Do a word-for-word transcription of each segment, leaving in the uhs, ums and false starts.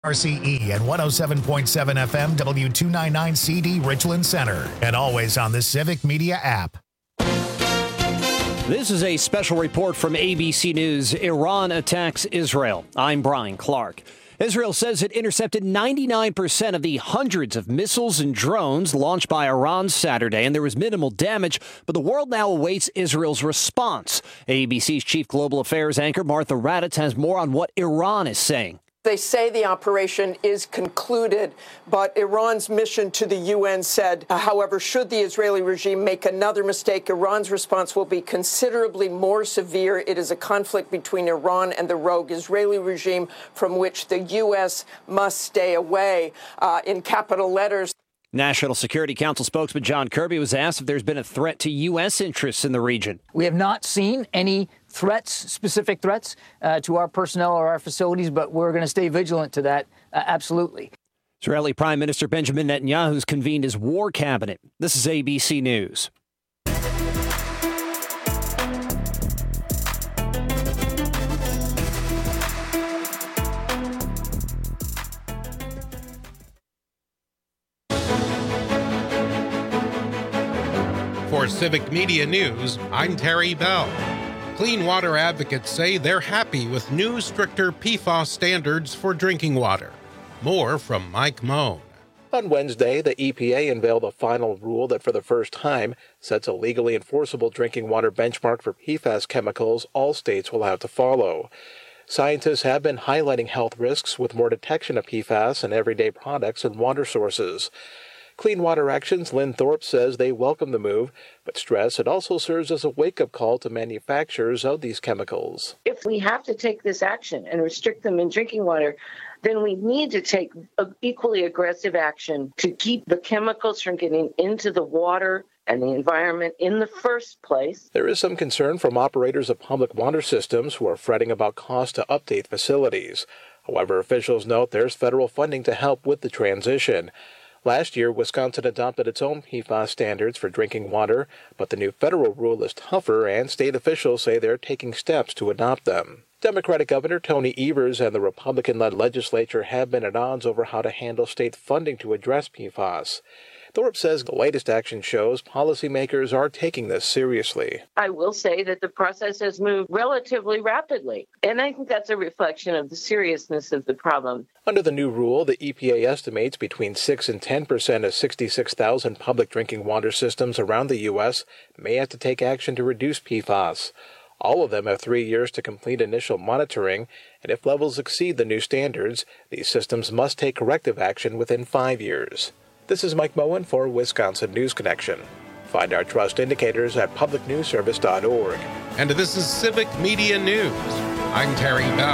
R C E and one oh seven point seven F M W two ninety-nine C D Richland Center, and always on the Civic Media app. This is a special report from A B C News. Iran attacks Israel. I'm Brian Clark. Israel says it intercepted ninety-nine percent of the hundreds of missiles and drones launched by Iran Saturday, and there was minimal damage, but the world now awaits Israel's response. A B C's chief global affairs anchor Martha Raddatz has more on what Iran is saying. They say the operation is concluded, but Iran's mission to the U N said, however, should the Israeli regime make another mistake, Iran's response will be considerably more severe. It is a conflict between Iran and the rogue Israeli regime from which the U S must stay away. Uh, in capital letters. National Security Council spokesman John Kirby was asked if there's been a threat to U S interests in the region. We have not seen any threats, specific threats uh, to our personnel or our facilities, but we're going to stay vigilant to that, uh, absolutely. Israeli Prime Minister Benjamin Netanyahu's convened his war cabinet. This is A B C News. For Civic Media News, I'm Terry Bell. Clean water advocates say they're happy with new, stricter P FAS standards for drinking water. More from Mike Moan. On Wednesday, the E P A unveiled a final rule that for the first time sets a legally enforceable drinking water benchmark for P FAS chemicals all states will have to follow. Scientists have been highlighting health risks with more detection of P FAS in everyday products and water sources. Clean Water Action's Lynn Thorpe says they welcome the move, but stress it also serves as a wake-up call to manufacturers of these chemicals. If we have to take this action and restrict them in drinking water, then we need to take equally aggressive action to keep the chemicals from getting into the water and the environment in the first place. There is some concern from operators of public water systems who are fretting about costs to update facilities. However, officials note there's federal funding to help with the transition. Last year, Wisconsin adopted its own P FAS standards for drinking water, but the new federal rule is tougher, and state officials say they're taking steps to adopt them. Democratic Governor Tony Evers and the Republican-led legislature have been at odds over how to handle state funding to address P FAS. Thorpe says the latest action shows policymakers are taking this seriously. I will say that the process has moved relatively rapidly, and I think that's a reflection of the seriousness of the problem. Under the new rule, the E P A estimates between six and ten percent of sixty-six thousand public drinking water systems around the U S may have to take action to reduce P FAS. All of them have three years to complete initial monitoring, and if levels exceed the new standards, these systems must take corrective action within five years. This is Mike Moen for Wisconsin News Connection. Find our trust indicators at public news service dot org. And this is Civic Media News. I'm Terry Bell.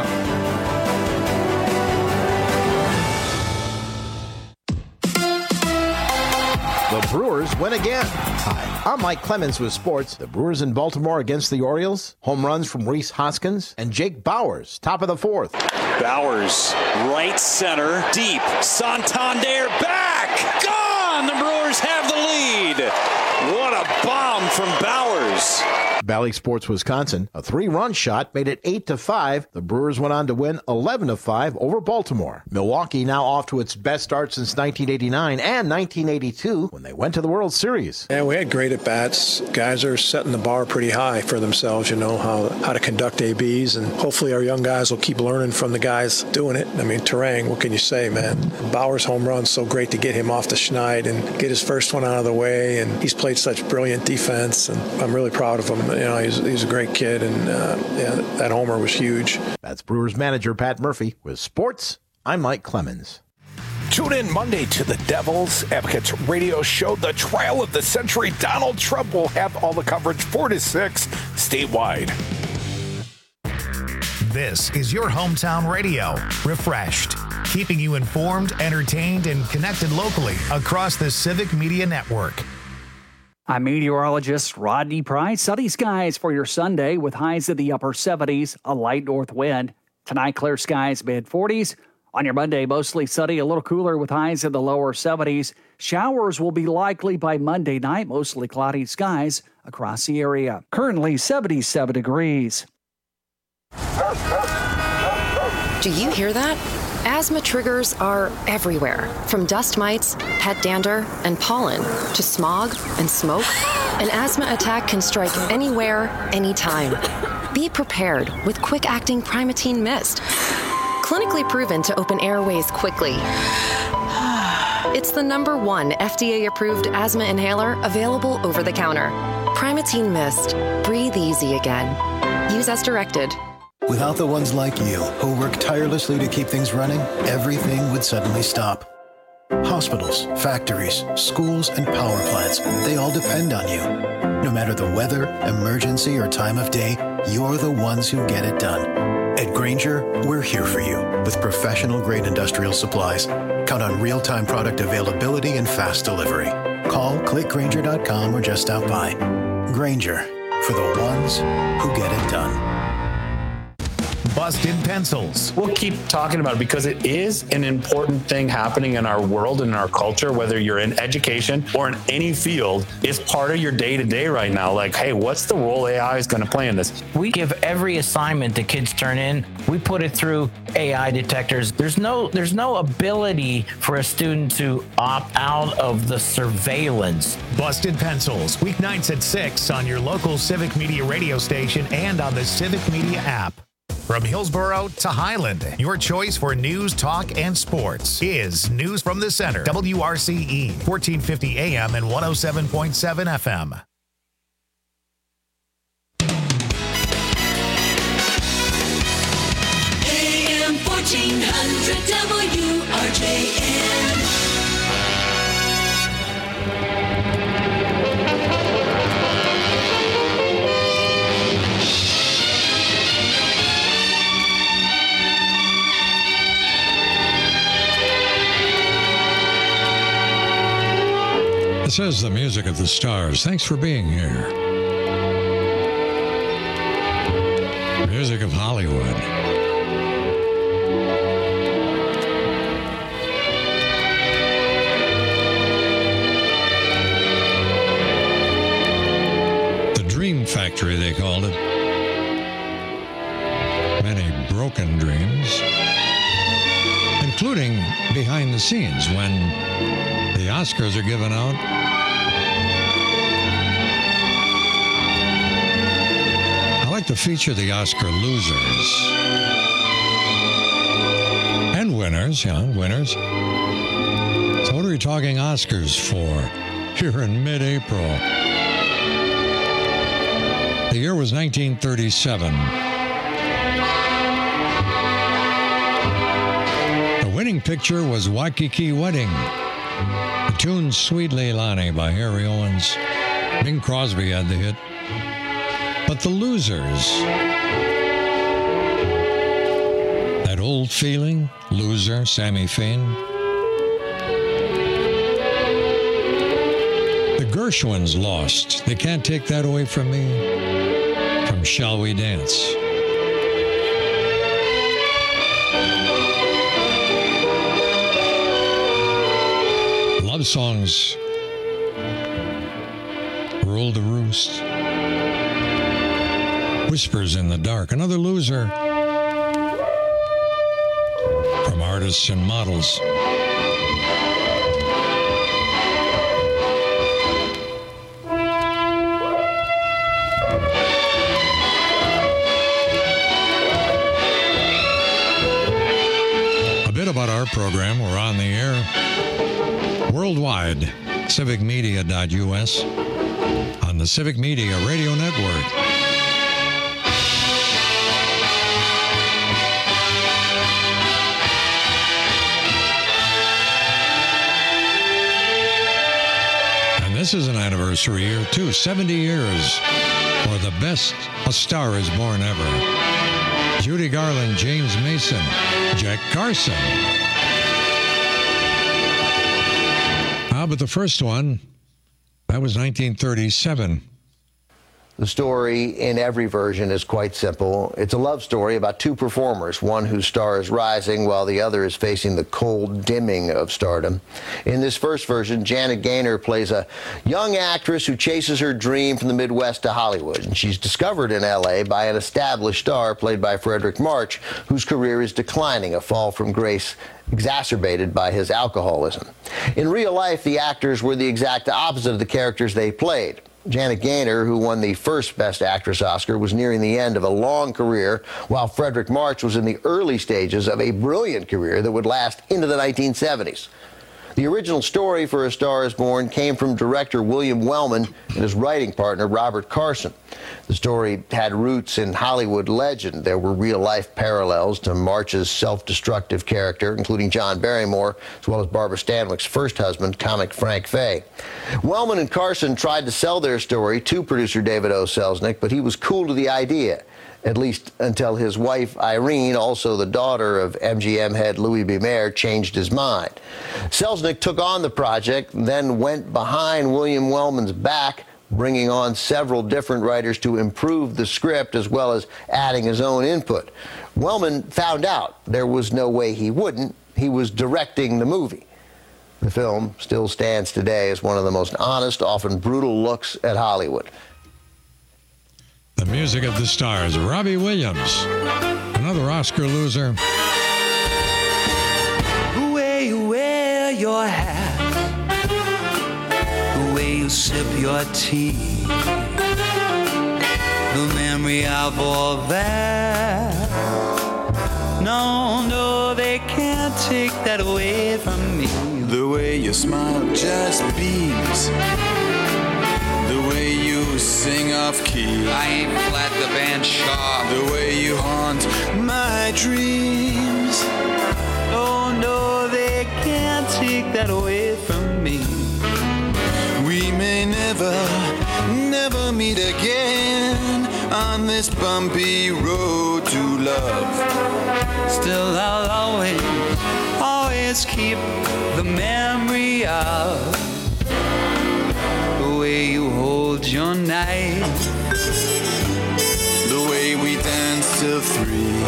The Brewers win again. Hi, I'm Mike Clemens with sports. The Brewers in Baltimore against the Orioles. Home runs from Rhys Hoskins and Jake Bauers, top of the fourth. Bauers, right center, deep. Santander back! Gone! The Brewers have the lead. What a bomb from Bauers. Valley Sports Wisconsin, a three-run shot made it eight to five. The Brewers went on to win eleven to five over Baltimore. Milwaukee now off to its best start since nineteen eighty-nine and nineteen eighty-two when they went to the World Series. Yeah, we had great at-bats. Guys are setting the bar pretty high for themselves, you know, how, how to conduct A Bs, and hopefully our young guys will keep learning from the guys doing it. I mean, Terang, what can you say, man? Bauer's home run, so great to get him off the schneid and get his first one out of the way, and he's played such brilliant defense, and I'm really proud of him. You know, he's, he's a great kid, and uh, yeah, that homer was huge. That's Brewers manager Pat Murphy. With sports, I'm Mike Clemens. Tune in Monday to the Devil's Advocates radio show, The Trial of the Century. Donald Trump will have all the coverage four to six statewide. This is your hometown radio, refreshed, keeping you informed, entertained, and connected locally across the Civic Media Network. I'm meteorologist Rodney Price. Sunny skies for your Sunday with highs in the upper seventies, a light north wind. Tonight, clear skies, mid forties. On your Monday, mostly sunny, a little cooler with highs in the lower seventies. Showers will be likely by Monday night, mostly cloudy skies across the area. Currently seventy-seven degrees. Do you hear that? Asthma triggers are everywhere, from dust mites, pet dander, and pollen, to smog and smoke. An asthma attack can strike anywhere, anytime. Be prepared with quick-acting Primatene Mist. Clinically proven to open airways quickly. It's the number one F D A-approved asthma inhaler available over the counter. Primatene Mist. Breathe easy again. Use as directed. Without the ones like you, who work tirelessly to keep things running, everything would suddenly stop. Hospitals, factories, schools, and power plants, they all depend on you. No matter the weather, emergency, or time of day, you're the ones who get it done. At Grainger, we're here for you with professional-grade industrial supplies. Count on real-time product availability and fast delivery. Call, click Grainger dot com, or just stop by. Grainger, for the ones who get it done. Busted Pencils. We'll keep talking about it because it is an important thing happening in our world and in our culture, whether you're in education or in any field. It's part of your day-to-day right now. Like, hey, what's the role A I is going to play in this? We give every assignment the kids turn in, we put it through A I detectors. There's no, there's no ability for a student to opt out of the surveillance. Busted Pencils, weeknights at six on your local Civic Media radio station and on the Civic Media app. From Hillsborough to Highland, your choice for news, talk, and sports is News from the Center. W R C E, fourteen fifty A M and one oh seven point seven F M. A M fourteen hundred W R J N. This is the music of the stars. Thanks for being here. Music of Hollywood. The Dream Factory, they called it. Many broken dreams, including behind the scenes when the Oscars are given out. I like to feature the Oscar losers and winners, yeah, winners. So what are we talking Oscars for here in mid-April? The year was nineteen thirty-seven. The winning picture was Waikiki Wedding. The tune Sweet Leilani by Harry Owens. Bing Crosby had the hit. But the losers, that old feeling, Loser, Sammy Fain. The Gershwins lost. They can't take that away from me. From Shall We Dance? Love songs rule the roost. Whispers in the Dark, another loser. From Artists and Models. A bit about our program. We're on the air worldwide, civic media dot U S, on the Civic Media Radio Network. And this is an anniversary year, too. seventy years for the best A Star Is Born ever. Judy Garland, James Mason, Jack Carson. Ah, but the first one, that was nineteen thirty-seven. The story in every version is quite simple. It's a love story about two performers, one whose star is rising while the other is facing the cold dimming of stardom. In this first version, Janet Gaynor plays a young actress who chases her dream from the Midwest to Hollywood, and she's discovered in L A by an established star played by Frederick March, whose career is declining, a fall from grace exacerbated by his alcoholism. In real life, the actors were the exact opposite of the characters they played. Janet Gaynor, who won the first Best Actress Oscar, was nearing the end of a long career, while Frederick March was in the early stages of a brilliant career that would last into the nineteen seventies. The original story for A Star is Born came from director William Wellman and his writing partner Robert Carson. The story had roots in Hollywood legend. There were real-life parallels to March's self-destructive character, including John Barrymore, as well as Barbara Stanwyck's first husband, comic Frank Fay. Wellman and Carson tried to sell their story to producer David O. Selznick, but he was cool to the idea, at least until his wife, Irene, also the daughter of M G M head Louis B. Mayer, changed his mind. Selznick took on the project, then went behind William Wellman's back, bringing on several different writers to improve the script as well as adding his own input. Wellman found out there was no way he wouldn't. He was directing the movie. The film still stands today as one of the most honest, often brutal looks at Hollywood. The music of the stars, Robbie Williams, another Oscar loser. The way you wear your hat, the way you sip your tea, the memory of all that. No, no, they can't take that away from me. The way you smile just beams. The way you sing off key. I ain't flat the band sharp. The way you haunt my dreams. Oh no, they can't take that away from me. We may never, never meet again on this bumpy road to love. Still I'll always, always keep the memory of the way you hold your knife, the way we danced till three,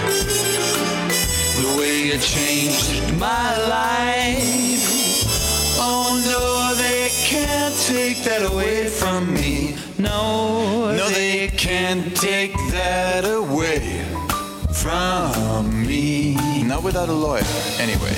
the way you changed my life. Oh no, they can't take that away from me. No, no, they can't take that away from me. Not without a lawyer, anyway.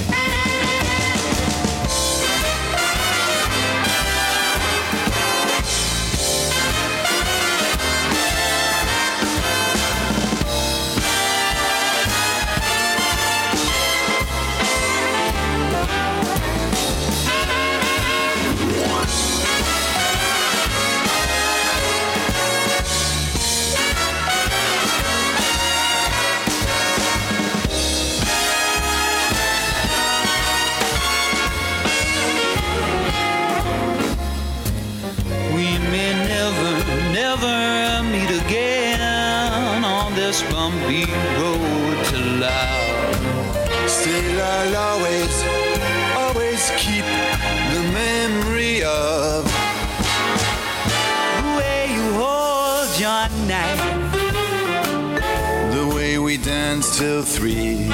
Bumpy road to love. Still I'll always, always keep the memory of the way you hold your knife, the way we danced till three,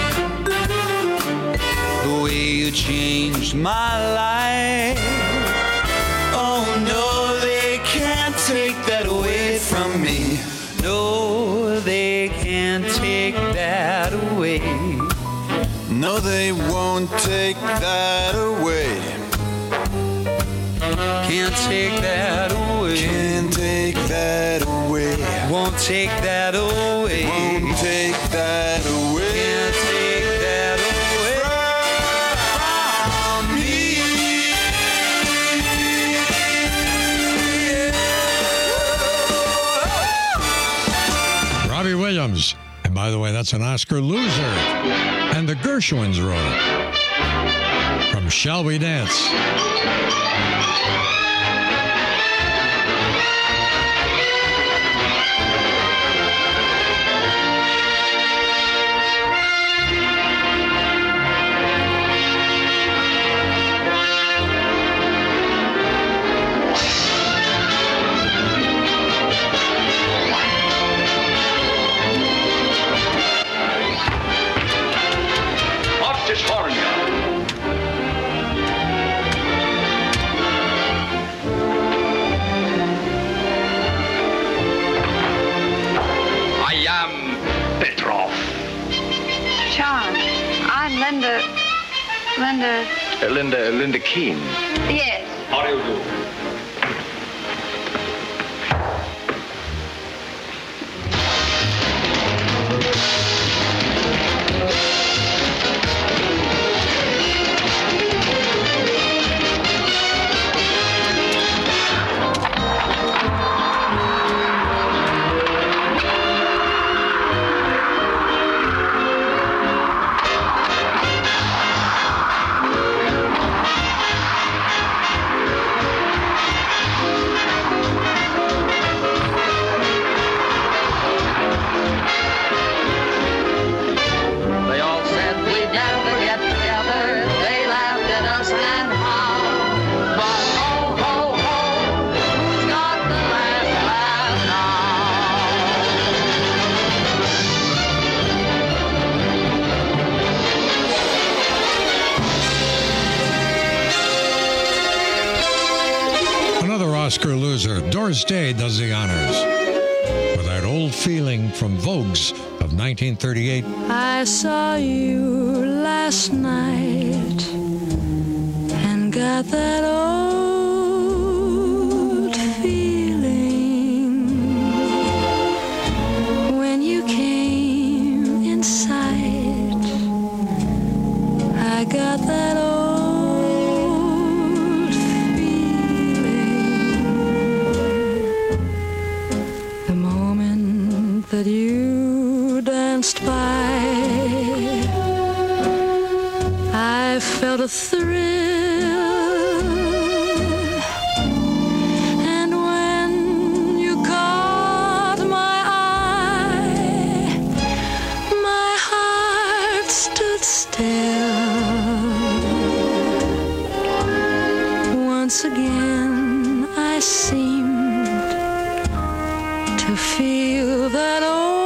the way you changed my life. Oh no, they can't take that away from me. No, they can't take that away. No, they won't take that away. Can't take that away. Can't take that away. Won't take that away. Won't take that away. Can't take that away from me. Robbie Williams. And by the way, that's an Oscar loser. And the Gershwins wrote it. From Shall We Dance? Linda. Uh, Linda, Linda Keene. Yes. How do you do? Oscar loser, Doris Day does the honors with that old feeling from Vogues of nineteen thirty-eight. I saw you last night and got that old feeling when you came in sight. I got that old that you danced by. I felt a thrill, and when you caught my eye, my heart stood still. Once again I seemed to feel that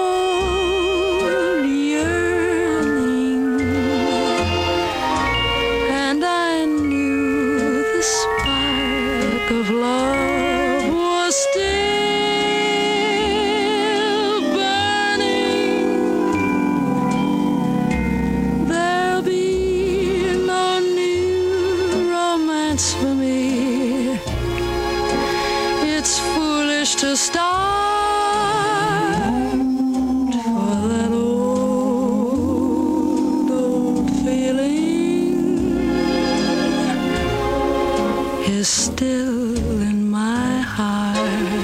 old yearning, and I knew the spark of love was still burning. There'll be no new romance for me. It's foolish to start. Still in my heart.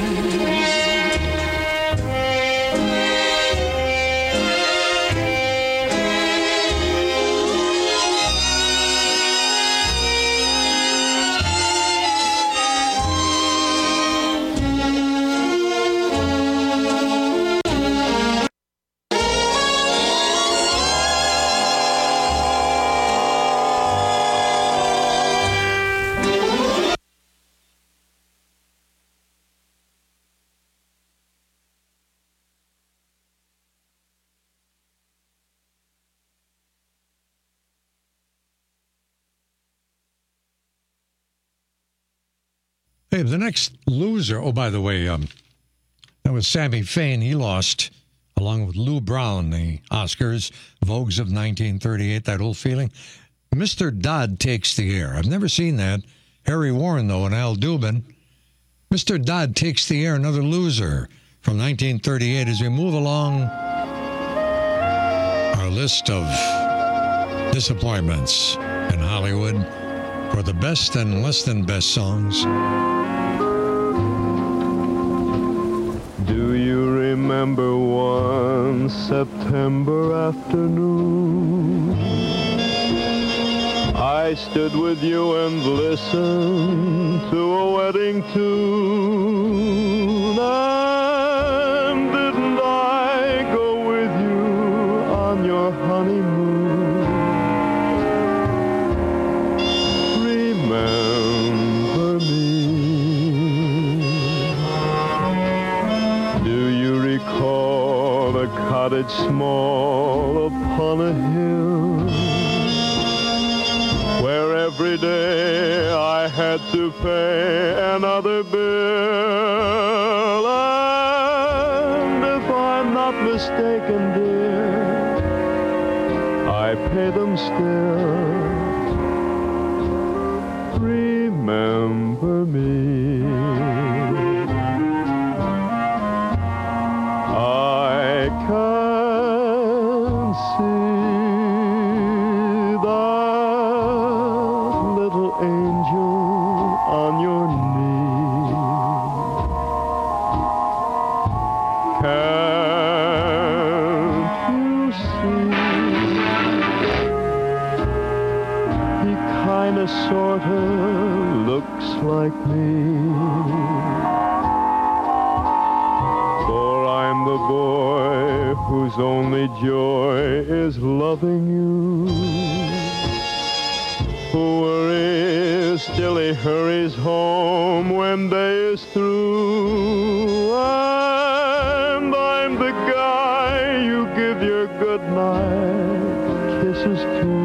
Hey, the next loser, oh, by the way, um, that was Sammy Fain. He lost, along with Lou Brown, the Oscars, Vogues of nineteen thirty-eight, that old feeling. Mister Dodd Takes the Air. I've never seen that. Harry Warren, though, and Al Dubin. Mister Dodd Takes the Air, another loser from nineteen thirty-eight. As we move along our list of disappointments in Hollywood for the best and less than best songs. Do you remember one September afternoon? I stood with you and listened to a wedding tune. And didn't I go with you on your honeymoon? Remember me. Do you recall a cottage small upon a hill, where every day I had to pay another bill? And if I'm not mistaken, dear, I pay them still. kinda sorta looks like me. For I'm the boy whose only joy is loving you. Who worries till he hurries home when day is through. And I'm the guy you give your good night kisses to.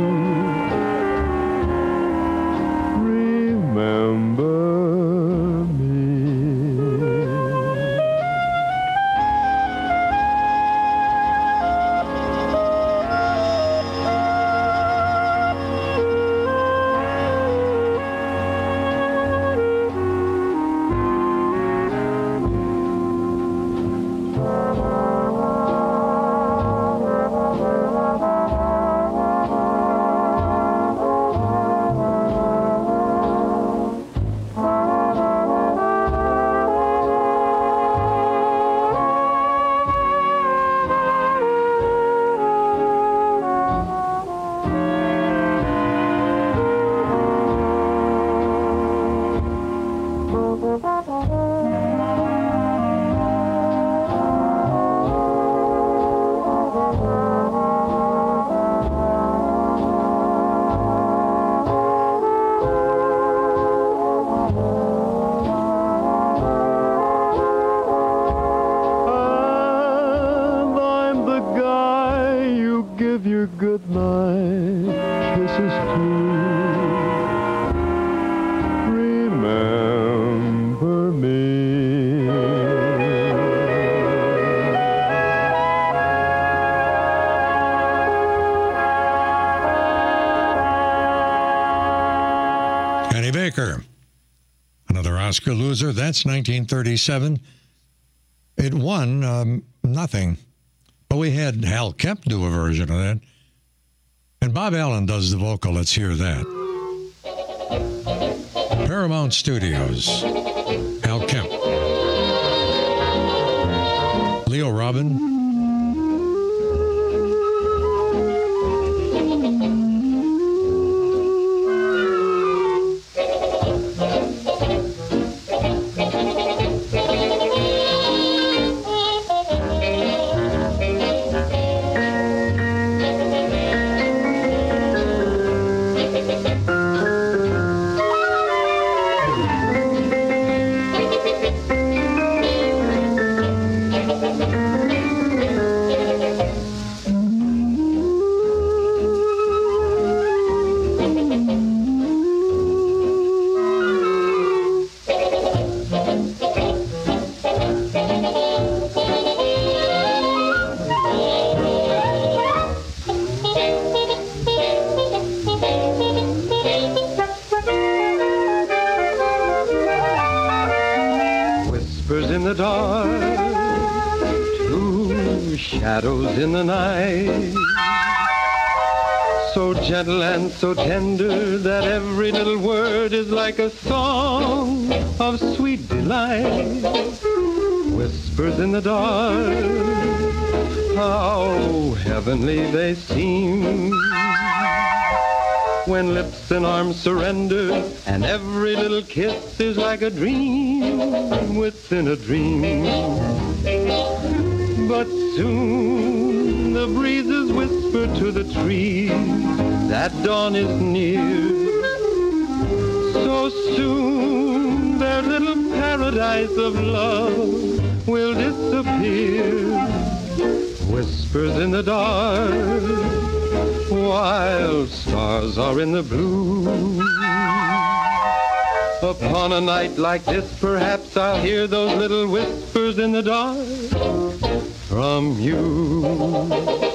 Oscar loser. That's nineteen thirty-seven. It won um, nothing. But we had Hal Kemp do a version of that. And Bob Allen does the vocal. Let's hear that. Paramount Studios. Hal Kemp. Leo Robin. Shadows in the night, so gentle and so tender that every little word is like a song of sweet delight. Whispers in the dark, how heavenly they seem, when lips and arms surrender and every little kiss is like a dream within a dream. But soon the breezes whisper to the trees that dawn is near. So soon their little paradise of love will disappear. Whispers in the dark, while stars are in the blue. Upon a night like this, perhaps I'll hear those little whispers in the dark from you.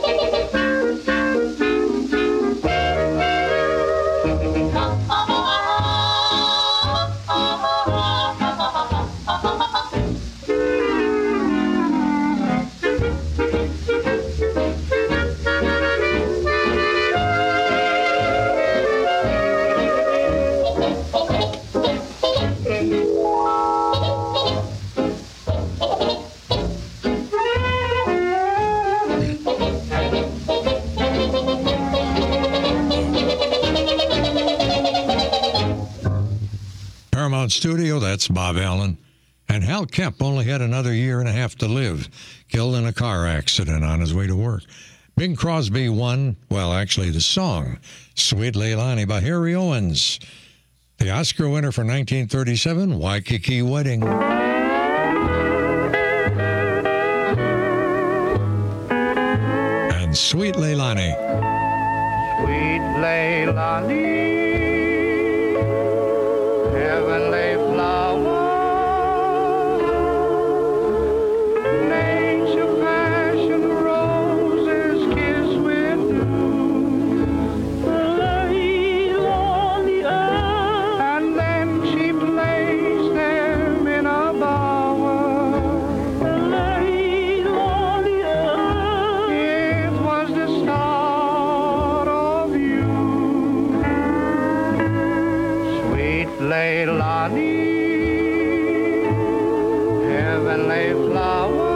now in studio, that's Bob Allen. And Hal Kemp only had another year and a half to live, killed in a car accident on his way to work. Bing Crosby won, well, actually the song, Sweet Leilani by Harry Owens. The Oscar winner for nineteen thirty-seven, Waikiki Wedding. And Sweet Leilani. Sweet Leilani, heavenly flower, nature fashioned roses kiss with dew, lay on the earth, and then she placed them in a bower, lay on the earth. It was the start of you, sweet Leilani, heavenly flower.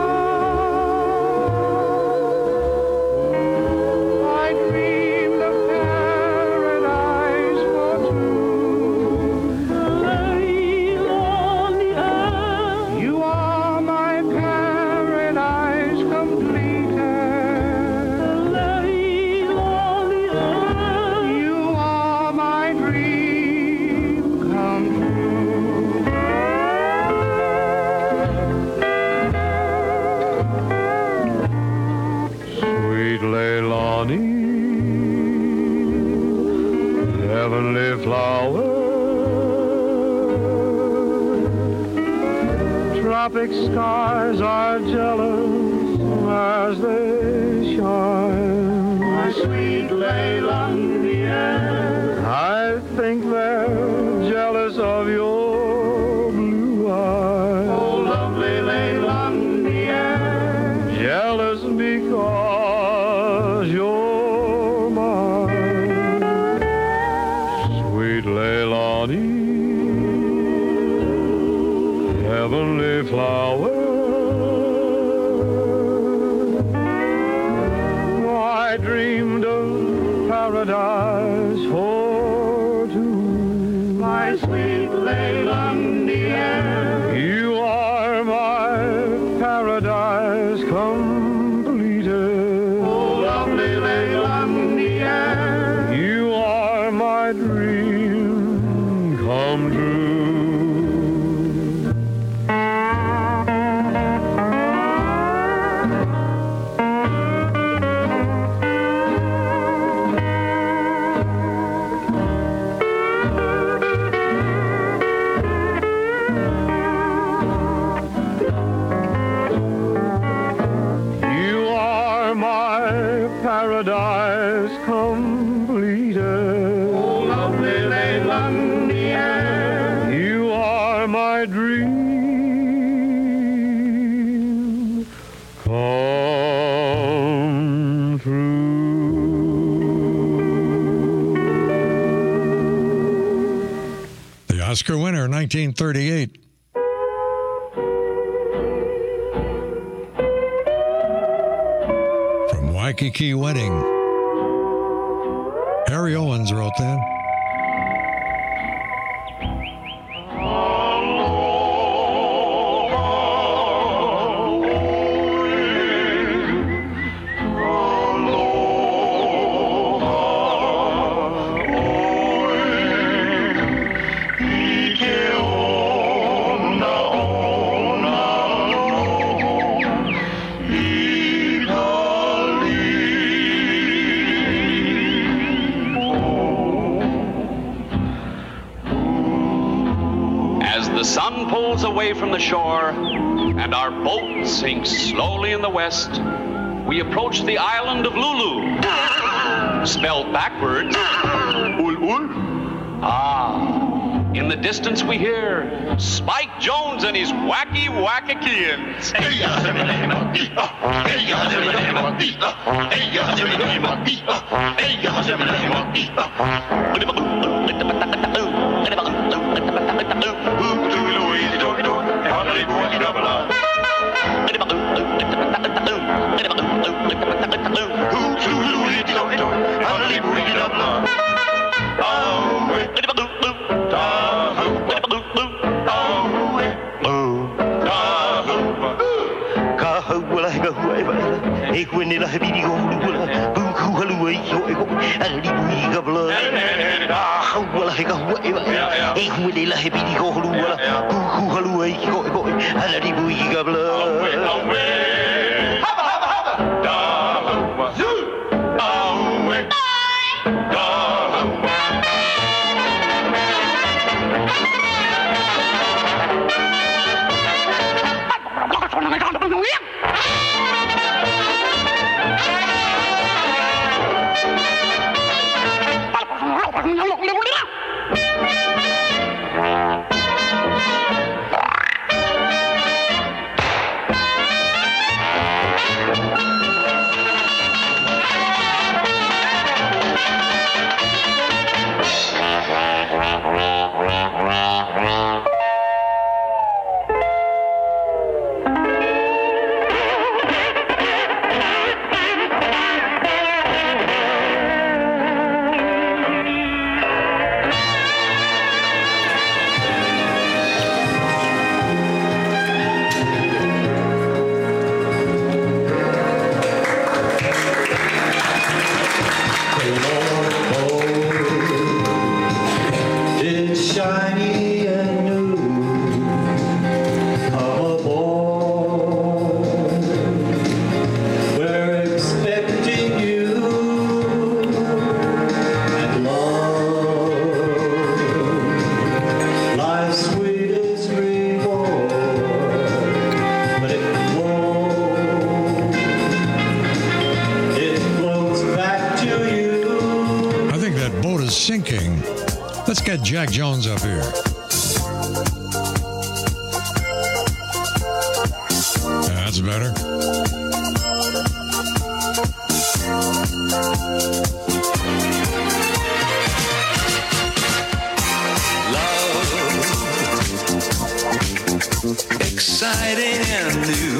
I dreamed of paradise for two. Lay on the earth. You are my paradise completed. Lay on the earth. You are my dream come Sweet Leilani, heavenly flower, tropic skies are jealous as they shine. My sweet Leilani, I think they're jealous of your blue eyes. Oh, lovely Leilani, jealous because you're mine. Sweet Leilani, heavenly flower, I dreamed of paradise for two. My sweet Leilani, you are my paradise completed. Oh, lovely Leilani, you are my dream come true. You are my paradise completed. Oh, lovely Leilani, you are my dream come true. The Oscar winner, nineteen thirty-eight. From Waikiki Wedding. Harry Owens wrote that. As the sun pulls away from the shore and our boat sinks slowly in the west, we approach the island of Lulu, spelled backwards, ul ul. Ah, in the distance we hear Spike Jones and his wacky Wackakians. nila hebidi go hula bu ku halu e yo e go ali bu ga bla ah wala he ga wa e hu nila hebidi go hula bu ku halu e yo e go ali bu ga bla haba haba haba da zu awe da Let's get Jack Jones up here. That's better. Love, exciting and new.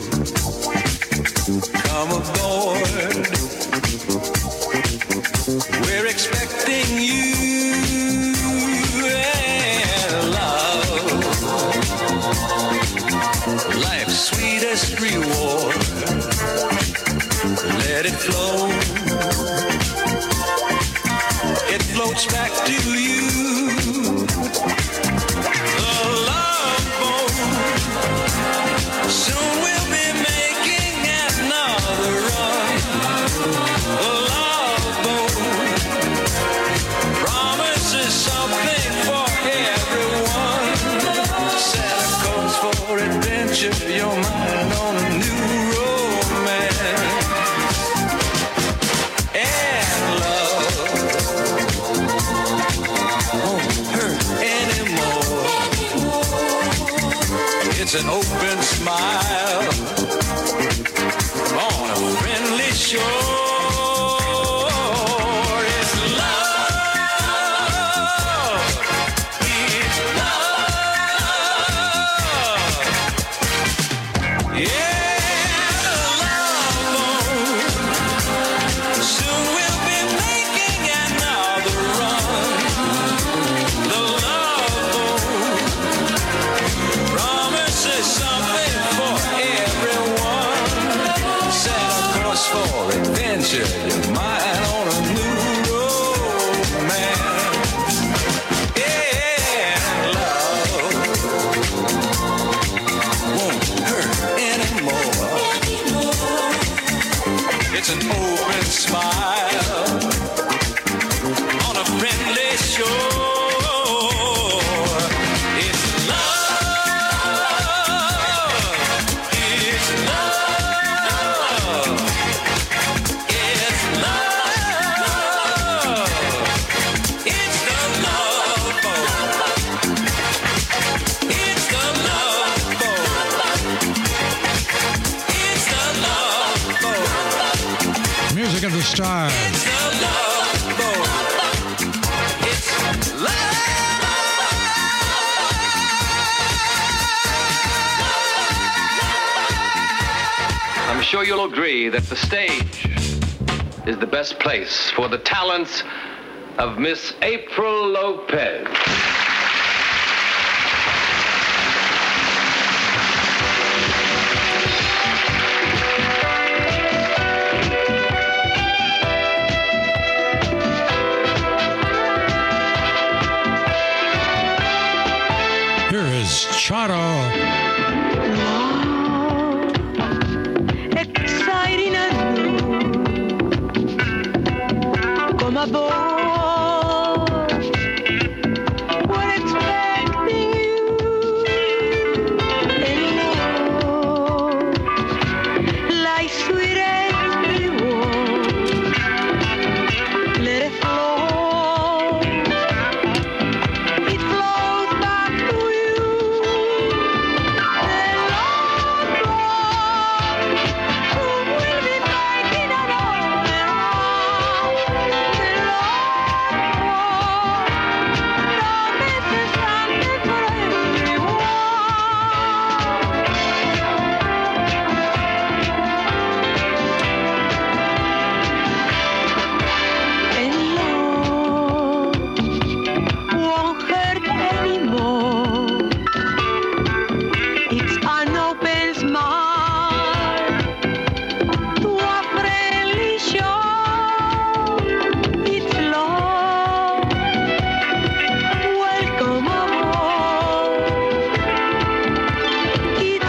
Come aboard. We're expecting you. Life's sweetest reward. Let it flow. It floats back to you. The love boat. Soon we'll be making another run. The love boat promises something for everyone. Set a course for adventure, your mind on a new romance. And love won't hurt anymore. It's an open smile on a friendly shore. Your mind on a new romance. Yeah, love won't hurt anymore. It's an open smile on a friendly shore. It's love. It's love. Music of the Stars. I'm sure you'll agree that the stage is the best place for the talents of Miss April Lopez. Charo. Exciting and new. Come aboard. We're expecting you. In love, like sweet every word. Let it flow. It flows back to you. The Lord God, who will be making an all around. The Lord God, promises something for everyone. And love won't hurt anymore. It's an open smile to a friendly shore. It's love. Welcome aboard. It's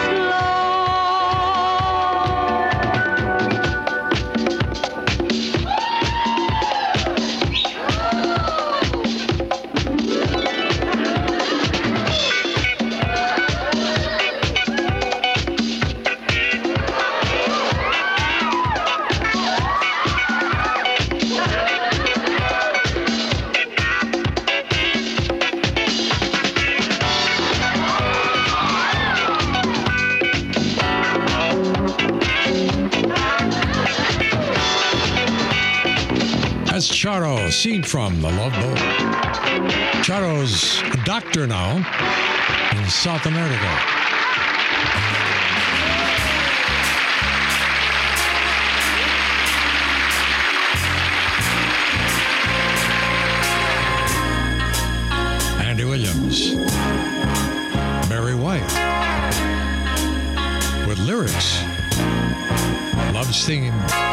That's Charo, seen from The Love Boat. Charo's a doctor now in South America. Andy Williams, Barry White, with lyrics, Love's Theme.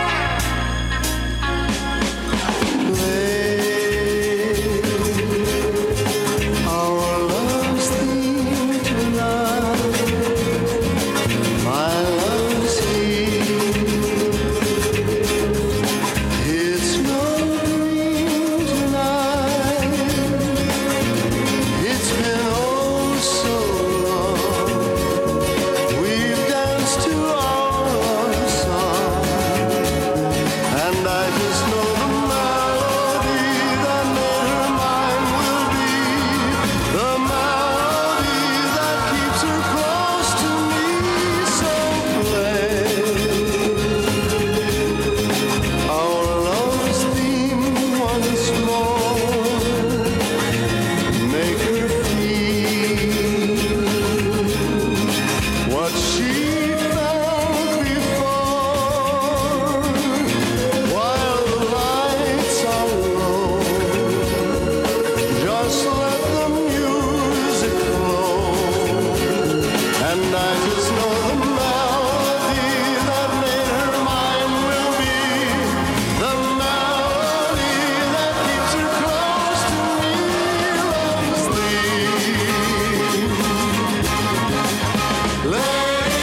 Our love's theme tonight. My love's here. It's no dream tonight. It's been oh so long. We've danced to our love song, and I just know the melody that made her mine will be the melody that keeps her close to me. So play our love's theme once more. Make her feel what she felt before. While the lights are low, just let the music flow. And I just know the melody that made her mine will be the melody that keeps her close to me. Love's theme. Let it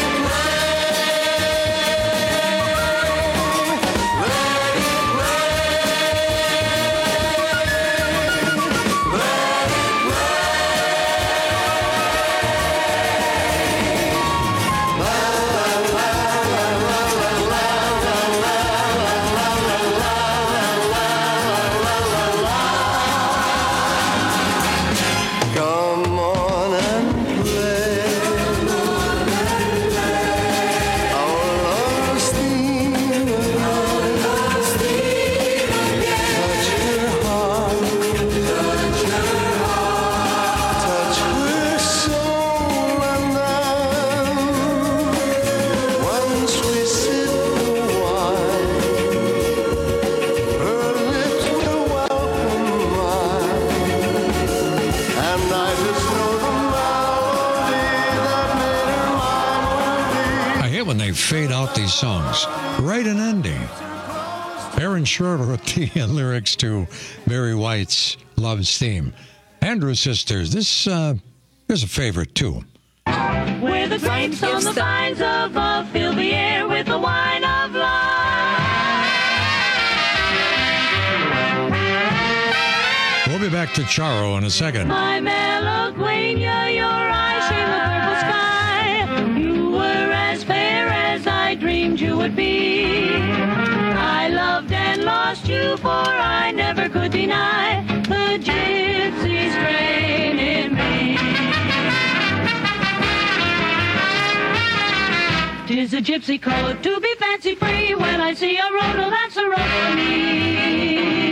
come on and play our love's theme again. Touch her heart, touch her soul, and then once we sip the wine, her lips will welcome mine. And I just know the melody that made her mine will be. I hate when they fade out these songs. Write an ending. Aaron Schroeder wrote the lyrics to Barry White's Love's Theme. Andrews Sisters, this uh, is a favorite too. Where the grapes on the vines above fill the air with the wine of love. We'll be back to Charo in a second. My Malaguena, your eyes shame the purple sky. You were as fair as I dreamed you would be. I loved and lost you, for I never could deny the gypsy strain in me. 'Tis a gypsy code to be fancy free. When I see a road, that's a road for me.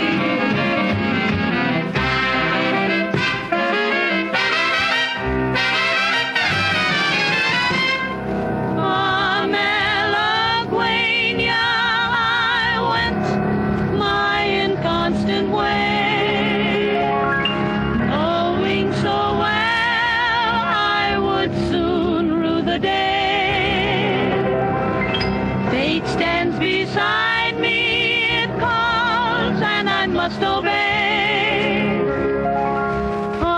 Must obey. Ah,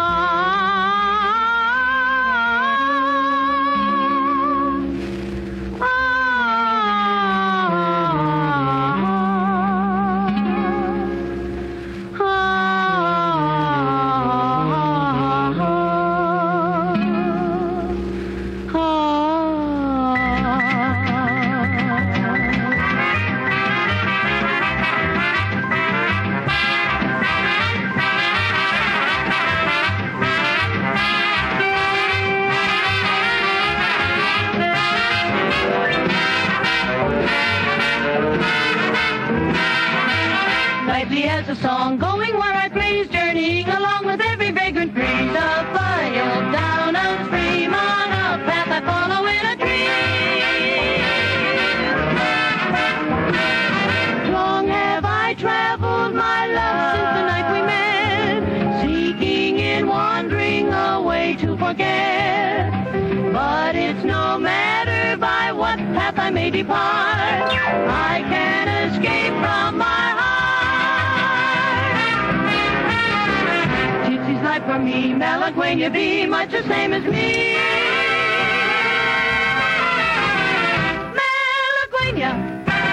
ah, as a song going where I please, journeying along with every vagrant breeze. Up a hill, down a stream, on a path I follow in a dream. Long have I traveled, my love, since the night we met, seeking in wandering a way to forget. But it's no matter by what path I may depart, I can't escape from my heart. Gypsy's life for me, Malaguena be much the same as me. Malaguena.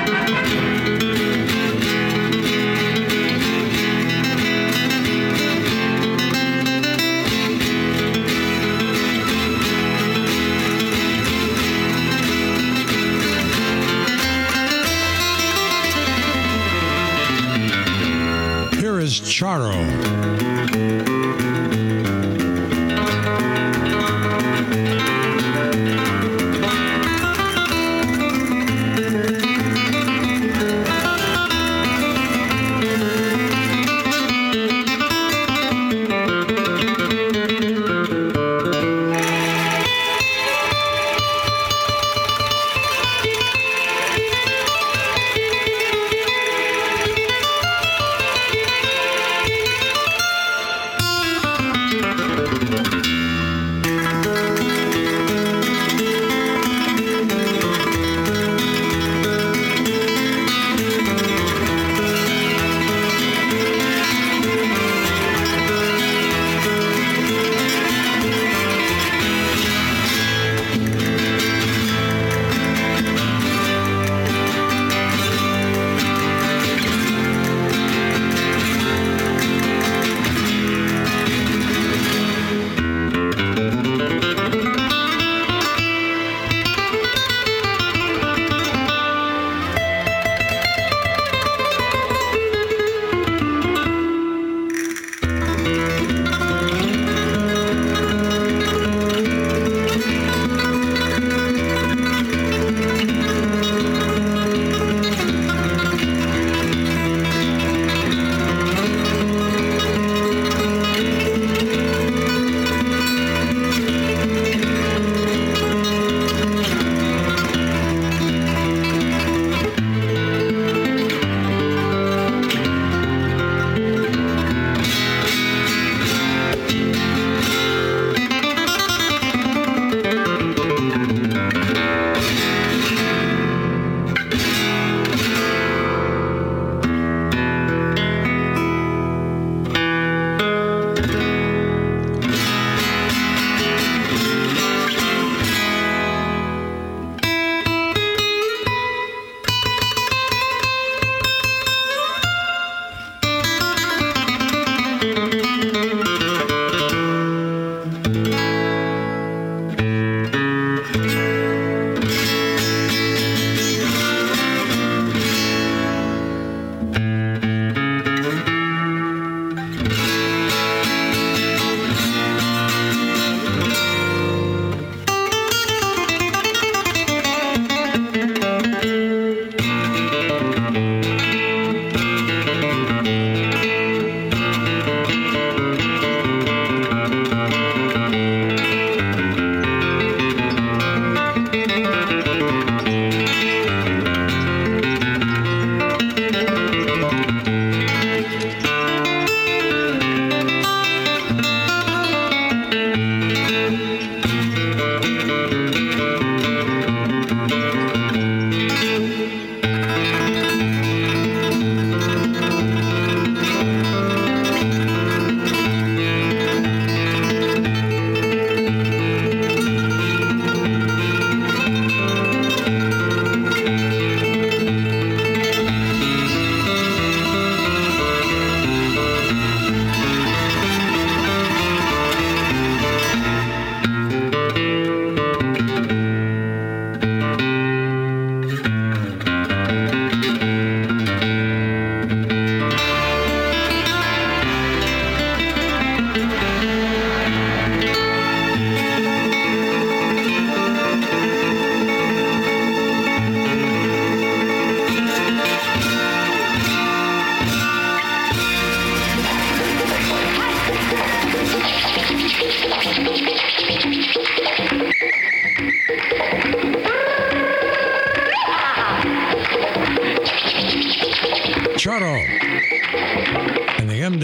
Here is Charo.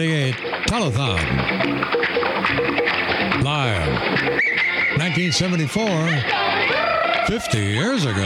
seventy-eight Telethon. Live. nineteen seventy-four, fifty years ago.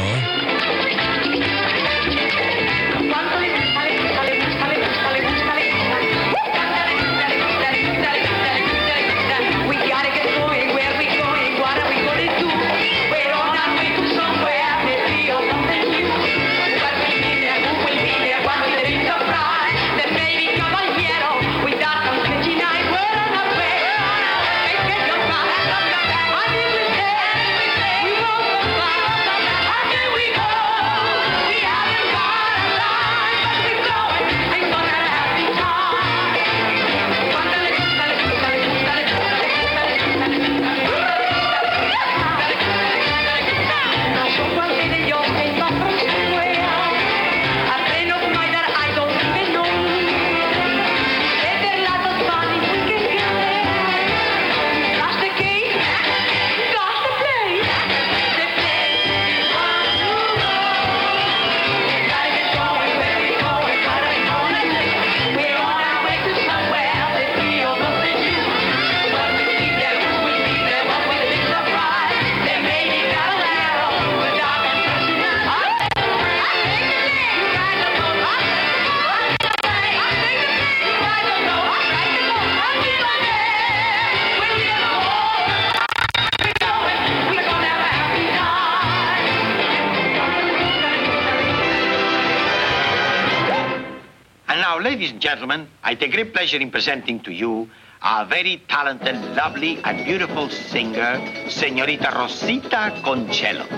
Ladies and gentlemen, I take great pleasure in presenting to you our very talented, lovely, and beautiful singer, Señorita Rosita Concello.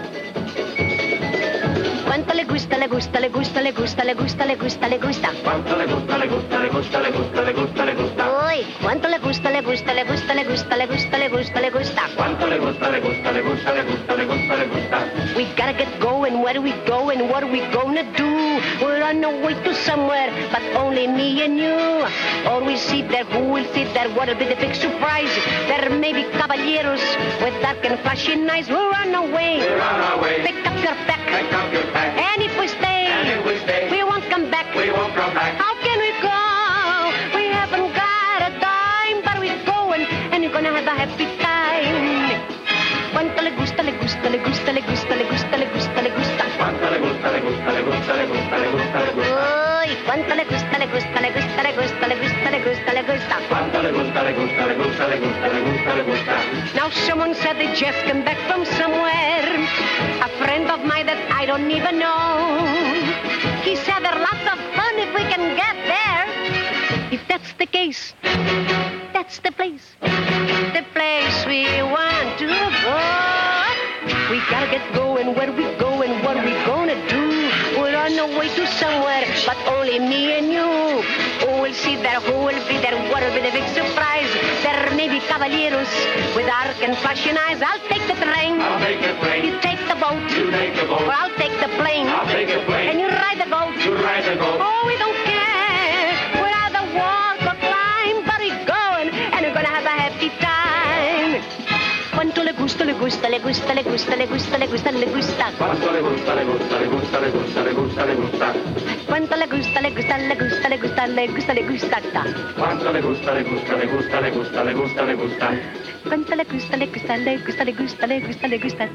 Quanto le gusta, le gusta, le gusta, le gusta, le gusta, le gusta, le gusta. Quanto le gusta, le gusta, le gusta, le gusta, le gusta, le gusta. Uy, quanto le gusta, le gusta, le gusta, le gusta, le gusta, le gusta, le gusta. Quanto le gusta, le gusta, le gusta, le gusta, le gusta, le gusta. We gotta get going, where do we go and what are we gonna do? We're on our way to somewhere, but only me and you. Or we sit there, who will sit there, what'll be the big surprise? There may be caballeros with dark and flashing eyes. We're on our way. We're on our way. Pick up your pack. Pick up your pack. And if we stay, and if we stay, we won't come back. We won't come back. How can we go? We haven't got a dime, but we're going, and you're gonna have a happy time. Quanto le gusta, le gusta, le gusta, le gusta, le gusta, le gusta, le gusta. Quanto le gusta, le gusta, le gusta, le gusta, le gusta, le gusta. Uy, quanto le gusta, le gusta, le gusta, le gusta, le gusta, le gusta, le gusta. Quanto le gusta, le gusta, le gusta, le gusta, le gusta, le gusta. Now someone said they just came back from somewhere. A friend of mine that I don't even know. He said there's lots of fun if we can get there. If that's the case, that's the place. The place we want to go. We gotta get going, where we going, what we gonna do? We're on our way to somewhere, but only me and you. Who will see there, who will be there, what'll be the big surprise? There may be caballeros with arc and flashing eyes. I'll take the train. I'll take the train. You take the boat. You take the boat. Or I'll take the plane. I'll take the plane. And you ride the boat. You ride the boat. Oh, we don't care. We'll either walk or climb, but we're going, and we're gonna have a happy time. Quanto le gusta, le gusta, le gusta, le gusta, le gusta, le gusta, le gusta. Quanto le gusta, le gusta, le gusta, le gusta, le gusta, le gusta. Quanto le gusta, le gusta, le gusta, le gusta, le gusta, le gusta. Quanto le gusta, le gusta, le gusta, le gusta, le gusta, le gusta. Quanto le gusta, le gusta, le gusta, le gusta, le gusta, le gusta.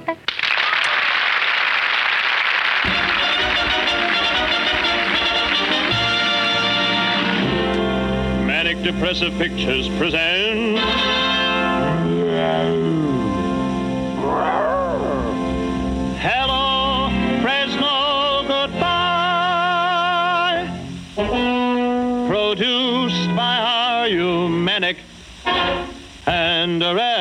Manic Depressive Pictures present Hello, Fresno, goodbye. Produced by our Humanic and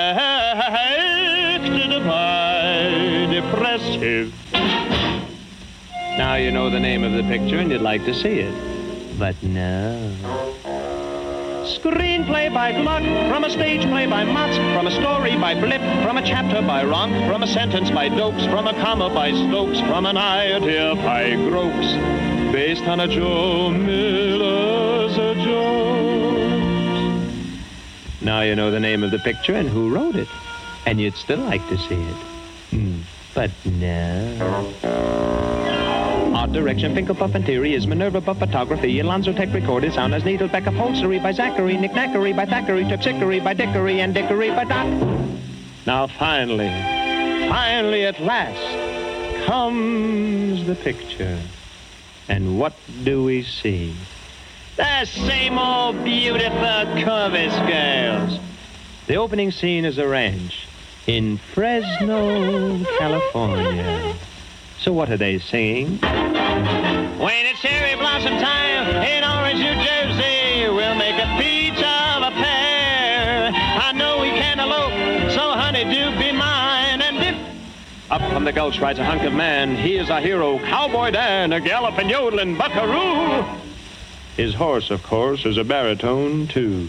directed by Depressive. Now you know the name of the picture and you'd like to see it. But no. Screenplay by Gluck, from a stage play by Motz, from a story by Blip, from a chapter by Ronk, from a sentence by Dokes, from a comma by Stokes, from an idea by Gropes, based on a Joe Miller's a jokes. Now you know the name of the picture and who wrote it, and you'd still like to see it. Hmm. But no. art direction, Finkelpuff and Theory is Minerva Buff photography, Alonzo Tech recorded sound as Needlebeck upholstery by Zachary, Knickknackery by Thackeray, Terpsichore by Dickory, and Dickory by Doc. Now finally, finally at last, comes the picture. And what do we see? The same old beautiful Corvus girls. The opening scene is a ranch in Fresno, California. So what are they singing? When it's cherry blossom time in Orange, New Jersey, we'll make a peach of a pear. I know we can't elope, so honey, do be mine. And if up from the gulch rides a hunk of man, he is our hero, Cowboy Dan, a galloping yodeling buckaroo. His horse, of course, is a baritone, too.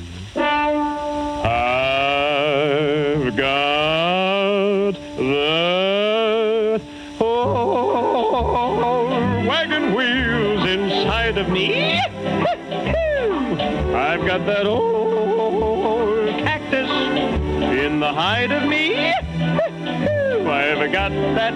I've got the old wagon wheels inside of me. I've got that old cactus in the hide of me. I've got that.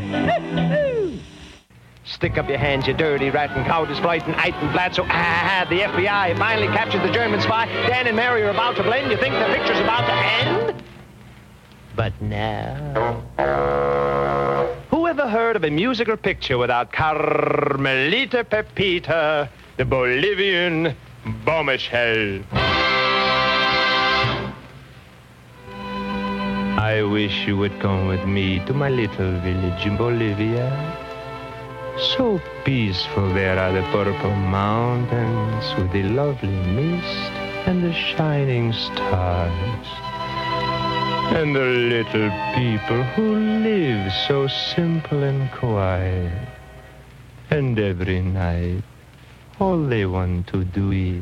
Stick up your hands, you dirty rat, and cow displating Eitenblatt. So, ah, the F B I finally captured the German spy. Dan and Mary are about to blend. You think the picture's about to end? But now... Who ever heard of a musical picture without Carmelita Pepita, the Bolivian bombshell? I wish you would come with me to my little village in Bolivia. So peaceful there are the purple mountains with the lovely mist and the shining stars. And the little people who live so simple and quiet. And every night, all they want to do is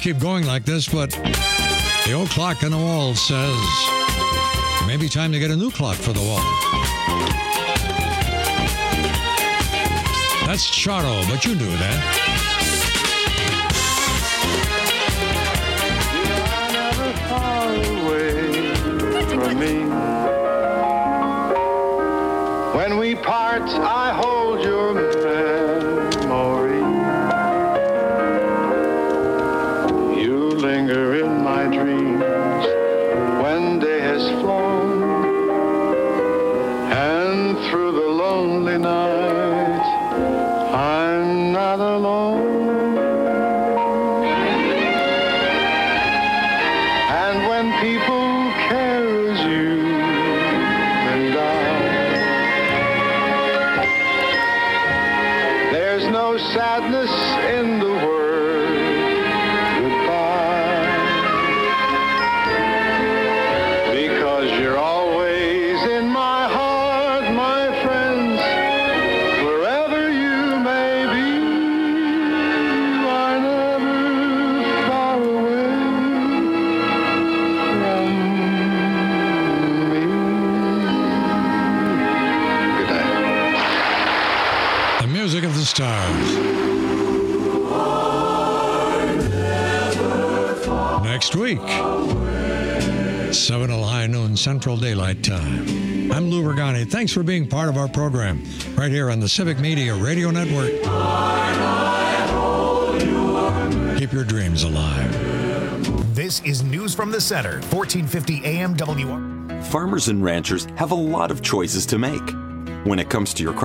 keep going like this, but the old clock on the wall says maybe time to get a new clock for the wall. That's Charo, but you knew that. Far away from me. When we part, I hold your memory. You linger in my dreams when day has flown, and through the lonely night, I'm not alone. People care as you and I. There's no sadness in the word goodbye, because you're always in my heart, my friends, wherever you may be. You are never far away. Music of the Stars. Next week, seven till high noon Central Daylight Time. I'm Lou Regani. Thanks for being part of our program right here on the Civic Media Radio Network. Keep your dreams alive. This is News from the Center, fourteen fifty A M W R. Farmers and ranchers have a lot of choices to make when it comes to your crop.